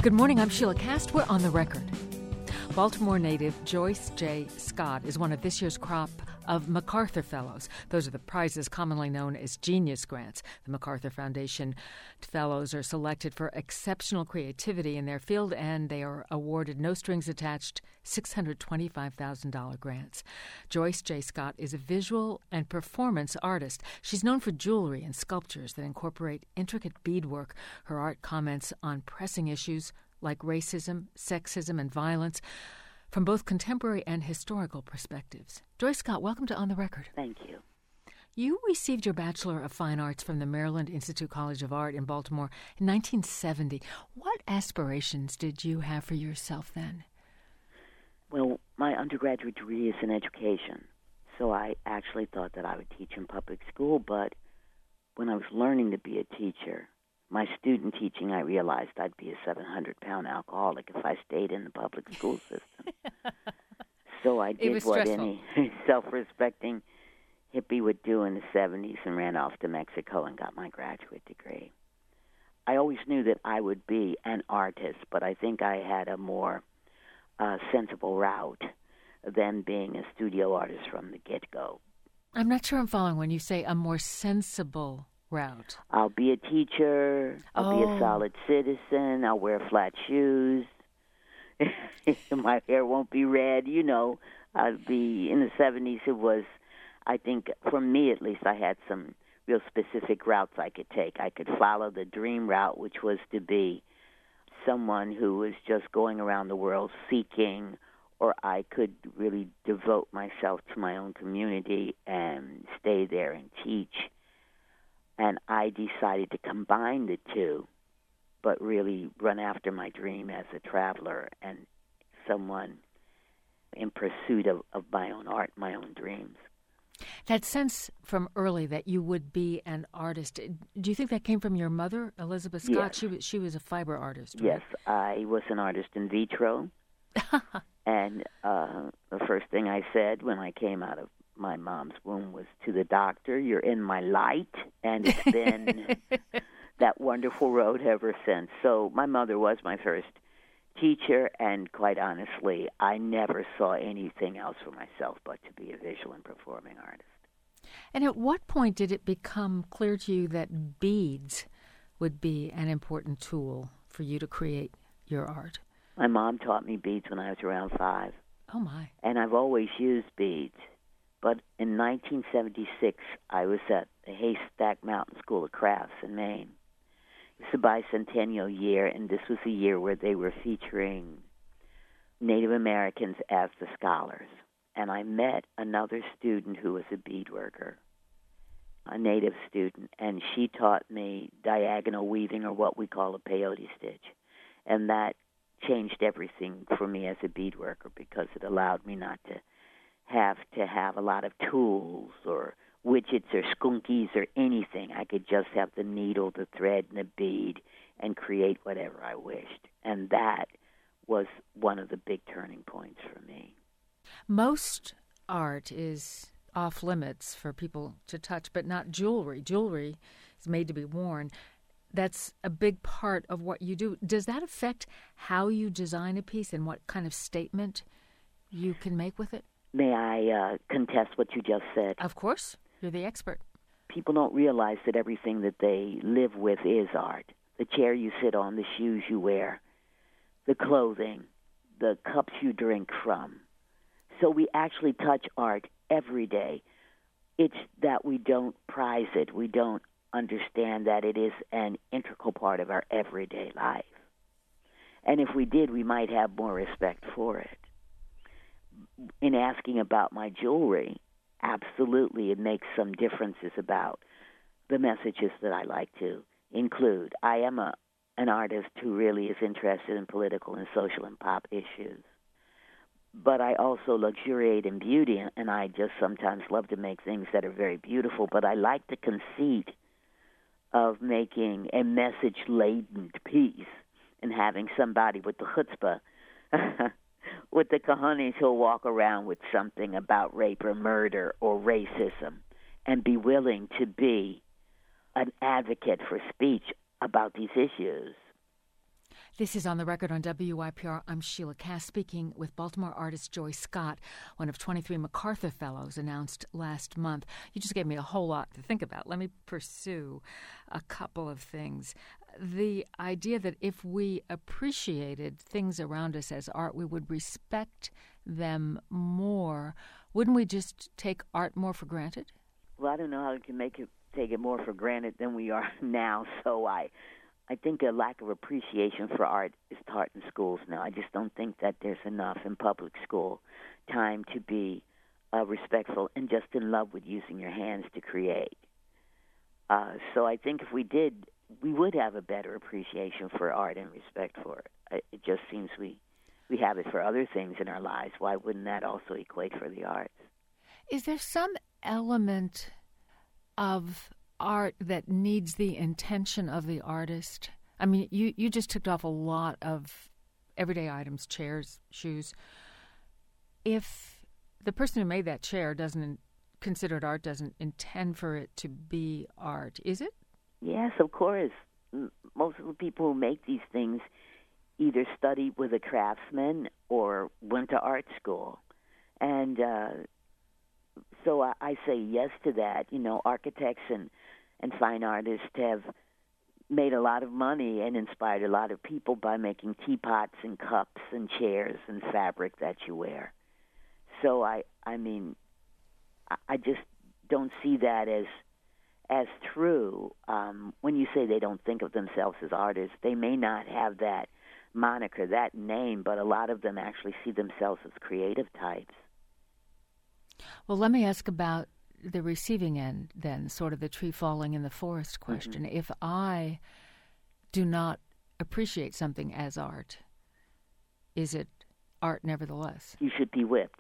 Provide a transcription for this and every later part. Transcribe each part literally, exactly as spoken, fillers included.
Good morning, I'm Sheila Cast. We're on the record. Baltimore native Joyce J. Scott is one of this year's crop of MacArthur Fellows. Those are the prizes commonly known as Genius Grants. The MacArthur Foundation Fellows are selected for exceptional creativity in their field, and they are awarded no-strings-attached six hundred twenty-five thousand dollars grants. Joyce J. Scott is a visual and performance artist. She's known for jewelry and sculptures that incorporate intricate beadwork. Her art comments on pressing issues like racism, sexism, and violence from both contemporary and historical perspectives. Joyce Scott, welcome to On the Record. Thank you. You received your Bachelor of Fine Arts from the Maryland Institute College of Art in Baltimore in nineteen seventy. What aspirations did you have for yourself then? Well, my undergraduate degree is in education, so I actually thought that I would teach in public school, but when I was learning to be a teacher, my student teaching, I realized I'd be a seven hundred pound alcoholic if I stayed in the public school system. So I did what stressful. any self-respecting hippie would do in the seventies and ran off to Mexico and got my graduate degree. I always knew that I would be an artist, but I think I had a more uh, sensible route than being a studio artist from the get-go. I'm not sure I'm following when you say a more sensible route. I'll be a teacher. I'll Oh. be a solid citizen. I'll wear flat shoes. My hair won't be red. You know, I'll be in the seventies. It was, I think, for me at least, I had some real specific routes I could take. I could follow the dream route, which was to be someone who was just going around the world seeking, or I could really devote myself to my own community and stay there and teach. And I decided to combine the two, but really run after my dream as a traveler and someone in pursuit of, of my own art, my own dreams. That sense from early that you would be an artist, do you think that came from your mother, Elizabeth Scott? Yes. She was, she was a fiber artist, right? Yes, I was an artist in vitro. And uh, the first thing I said when I came out of my mom's womb was to the doctor, "You're in my light," and it's been that wonderful road ever since. So my mother was my first teacher, and quite honestly, I never saw anything else for myself but to be a visual and performing artist. And at what point did it become clear to you that beads would be an important tool for you to create your art? My mom taught me beads when I was around five. Oh, my. And I've always used beads. But in nineteen seventy-six, I was at the Haystack Mountain School of Crafts in Maine. It was the bicentennial year, and this was a year where they were featuring Native Americans as the scholars. And I met another student who was a beadworker, a native student, and she taught me diagonal weaving, or what we call a peyote stitch. And that changed everything for me as a beadworker because it allowed me not to have to have a lot of tools or widgets or skunkies or anything. I could just have the needle, the thread, and the bead and create whatever I wished. And that was one of the big turning points for me. Most art is off limits for people to touch, but not jewelry. Jewelry is made to be worn. That's a big part of what you do. Does that affect how you design a piece and what kind of statement you can make with it? May I uh, contest what you just said? Of course. You're the expert. People don't realize that everything that they live with is art. The chair you sit on, the shoes you wear, the clothing, the cups you drink from. So we actually touch art every day. It's that we don't prize it. We don't understand that it is an integral part of our everyday life. And if we did, we might have more respect for it. In asking about my jewelry, absolutely it makes some differences about the messages that I like to include. I am a an artist who really is interested in political and social and pop issues. But I also luxuriate in beauty, and I just sometimes love to make things that are very beautiful. But I like the conceit of making a message-laden piece and having somebody with the chutzpah with the cojones who'll walk around with something about rape or murder or racism and be willing to be an advocate for speech about these issues. This is On the Record on W Y P R. I'm Sheila Cass, speaking with Baltimore artist Joyce Scott, one of twenty-three MacArthur Fellows announced last month. You just gave me a whole lot to think about. Let me pursue a couple of things. The idea that if we appreciated things around us as art, we would respect them more. Wouldn't we just take art more for granted? Well, I don't know how we can make it take it more for granted than we are now, so I... I think a lack of appreciation for art is taught in schools now. I just don't think that there's enough in public school time to be uh, respectful and just in love with using your hands to create. Uh, so I think if we did, we would have a better appreciation for art and respect for it. It just seems we, we have it for other things in our lives. Why wouldn't that also equate for the arts? Is there some element of art that needs the intention of the artist? I mean, you, you just ticked off a lot of everyday items, chairs, shoes. If the person who made that chair doesn't consider it art, doesn't intend for it to be art, is it? Yes, of course. Most of the people who make these things either studied with a craftsman or went to art school. And uh, so I, I say yes to that. You know, architects and and fine artists have made a lot of money and inspired a lot of people by making teapots and cups and chairs and fabric that you wear. So I, I mean, I just don't see that as as true. Um, when you say they don't think of themselves as artists, they may not have that moniker, that name, but a lot of them actually see themselves as creative types. Well, let me ask about the receiving end, then, sort of the tree falling in the forest question. Mm-hmm. If I do not appreciate something as art, is it art nevertheless? You should be whipped.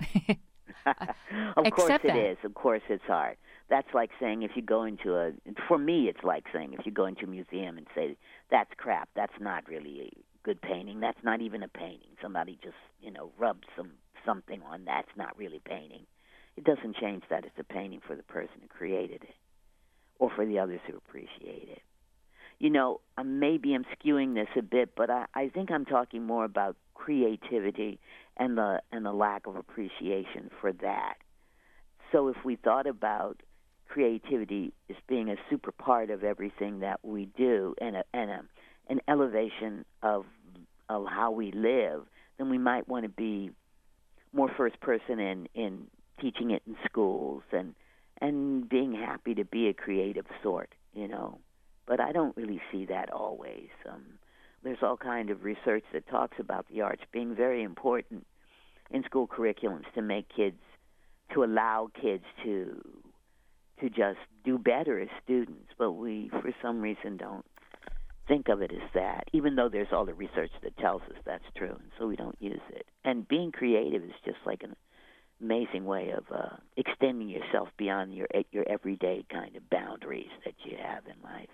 Of course it that. is. Of course it's art. That's like saying if you go into a, for me it's like saying if you go into a museum and say, that's crap, that's not really a good painting, that's not even a painting. Somebody just, you know, rubbed some something on that, it's not really painting. It doesn't change that it's a painting for the person who created it or for the others who appreciate it. You know, maybe I'm skewing this a bit, but I, I think I'm talking more about creativity and the and the lack of appreciation for that. So if we thought about creativity as being a super part of everything that we do and, a, and a, an elevation of, of how we live, then we might want to be more first person in, in teaching it in schools and and being happy to be a creative sort, you know. But I don't really see that always. Um, there's all kind of research that talks about the arts being very important in school curriculums to make kids, to allow kids to to just do better as students. But we, for some reason, don't think of it as that, even though there's all the research that tells us that's true, and so we don't use it. And being creative is just like an amazing way of uh, extending yourself beyond your your everyday kind of boundaries that you have in life.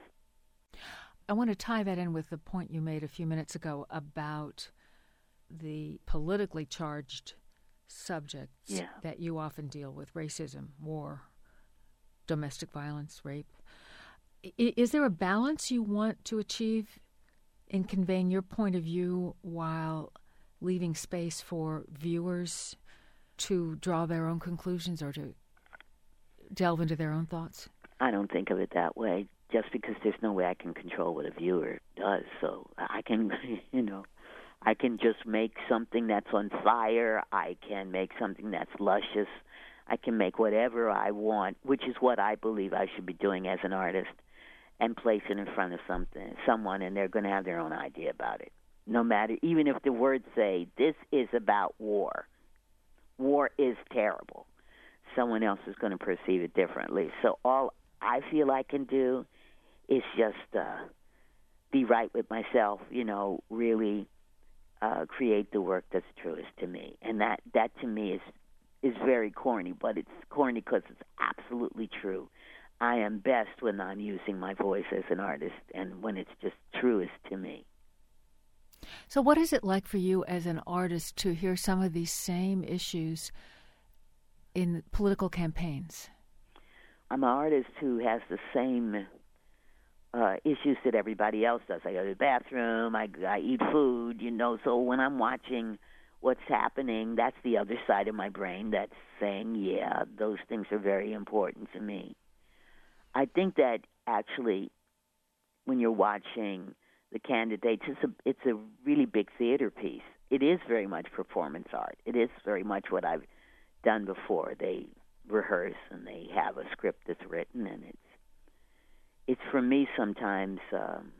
I want to tie that in with the point you made a few minutes ago about the politically charged subjects yeah. that you often deal with: racism, war, domestic violence, rape. I- is there a balance you want to achieve in conveying your point of view while leaving space for viewers to draw their own conclusions or to delve into their own thoughts? I don't think of it that way, just because there's no way I can control what a viewer does. So I can, you know, I can just make something that's on fire. I can make something that's luscious. I can make whatever I want, which is what I believe I should be doing as an artist, and place it in front of something, someone, and they're going to have their own idea about it. No matter, even if the words say, this is about war. War is terrible. Someone else is going to perceive it differently. So all I feel I can do is just uh, be right with myself, you know, really uh, create the work that's truest to me. And that, that to me is is very corny, but it's corny because it's absolutely true. I am best when I'm using my voice as an artist and when it's just truest to me. So what is it like for you as an artist to hear some of these same issues in political campaigns? I'm an artist who has the same uh, issues that everybody else does. I go to the bathroom, I, I eat food, you know. So when I'm watching what's happening, that's the other side of my brain that's saying, yeah, those things are very important to me. I think that actually when you're watching the candidates, it's a, it's a really big theater piece. It is very much performance art. It is very much what I've done before. They rehearse and they have a script that's written, and it's it's for me sometimes um,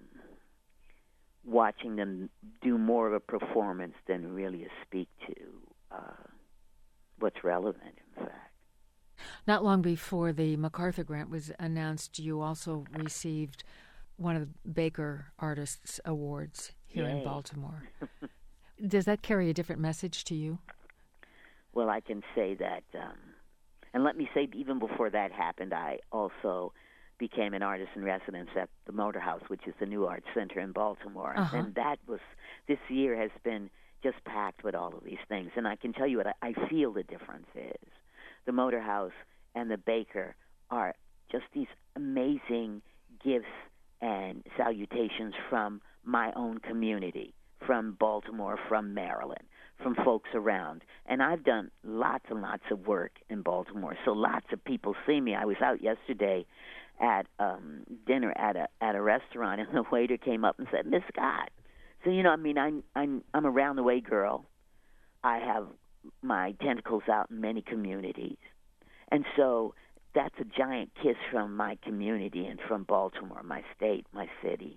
watching them do more of a performance than really a speak to uh, what's relevant, in fact. Not long before the MacArthur Grant was announced, you also received one of the Baker Artists Awards here Yay. in Baltimore. Does that carry a different message to you? Well, I can say that, um, and let me say, even before that happened, I also became an artist in residence at the Motor House, which is the New Arts Center in Baltimore. Uh-huh. And that was, this year has been just packed with all of these things. And I can tell you what I, I feel the difference is. The Motor House and the Baker are just these amazing gifts and salutations from my own community, from Baltimore, from Maryland, from folks around. And I've done lots and lots of work in Baltimore, so lots of people see me. I was out yesterday at um, dinner at a at a restaurant, and the waiter came up and said, "Miss Scott." So, you know, I mean, I'm, I'm, I'm a round-the-way girl. I have my tentacles out in many communities. And so that's a giant kiss from my community and from Baltimore, my state, my city.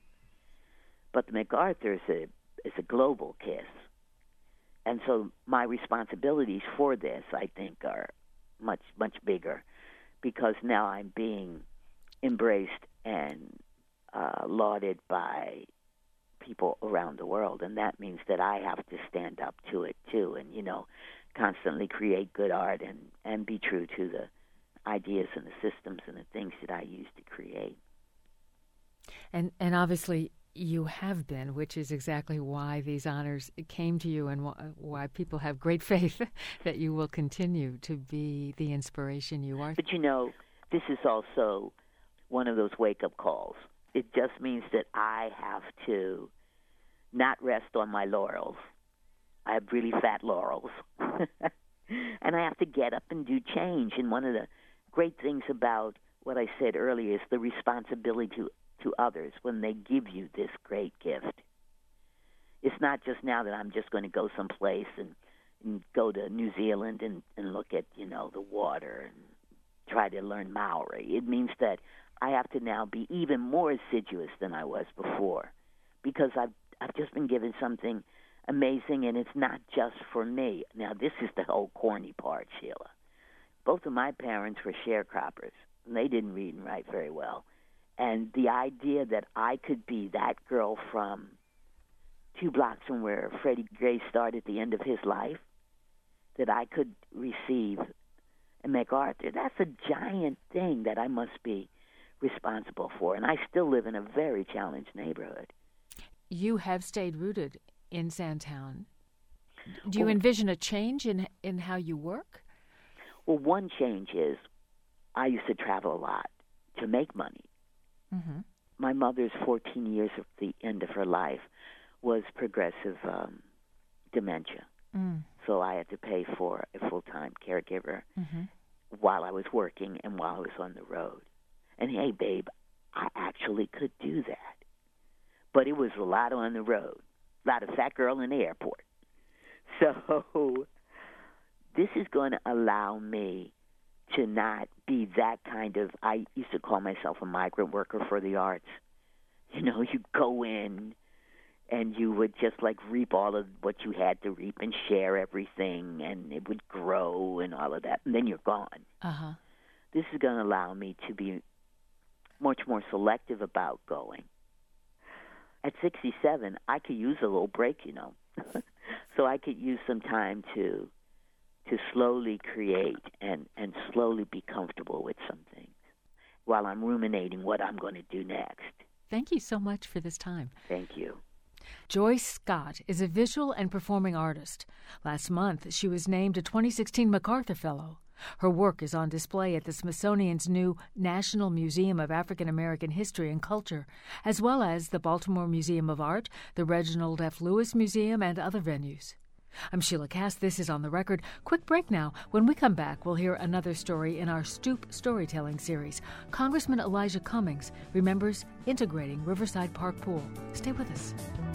But the MacArthur is a, is a global kiss. And so my responsibilities for this, I think, are much, much bigger because now I'm being embraced and uh, lauded by people around the world, and that means that I have to stand up to it too, and you know, constantly create good art and and be true to the ideas and the systems and the things that I used to create. And and obviously you have been, which is exactly why these honors came to you, and why people have great faith that you will continue to be the inspiration you are. But you know, this is also one of those wake-up calls. It just means that I have to not rest on my laurels. I have really fat laurels. And I have to get up and do change. And one of the great things about what I said earlier is the responsibility to, to others when they give you this great gift. It's not just now that I'm just going to go someplace and, and go to New Zealand and, and look at, you know, the water and try to learn Maori. It means that I have to now be even more assiduous than I was before because I've I've just been given something amazing, and it's not just for me. Now, this is the whole corny part, Sheila. Both of my parents were sharecroppers, and they didn't read and write very well. And the idea that I could be that girl from two blocks from where Freddie Gray started at the end of his life, that I could receive a MacArthur, that's a giant thing that I must be responsible for, and I still live in a very challenged neighborhood. You have stayed rooted in Sandtown. Do you well, envision a change in in how you work? Well, one change is I used to travel a lot to make money. Mm-hmm. My mother's fourteen years at the end of her life was progressive um, dementia, mm. so I had to pay for a full-time caregiver mm-hmm. while I was working and while I was on the road. And, hey, babe, I actually could do that. But it was a lot on the road, a lot of fat girl in the airport. So this is going to allow me to not be that kind of, I used to call myself a migrant worker for the arts. You know, you go in and you would just like reap all of what you had to reap and share everything, and it would grow and all of that, and then you're gone. Uh-huh. This is going to allow me to be much more selective about going. At sixty-seven, I could use a little break, you know. So I could use some time to to slowly create and, and slowly be comfortable with some things while I'm ruminating what I'm going to do next. Thank you so much for this time. Thank you. Joyce Scott is a visual and performing artist. Last month, she was named a twenty sixteen MacArthur Fellow. Her work is on display at the Smithsonian's new National Museum of African American History and Culture, as well as the Baltimore Museum of Art, the Reginald F. Lewis Museum, and other venues. I'm Sheila Cass. This is On the Record. Quick break now. When we come back, we'll hear another story in our Stoop Storytelling series. Congressman Elijah Cummings remembers integrating Riverside Park Pool. Stay with us.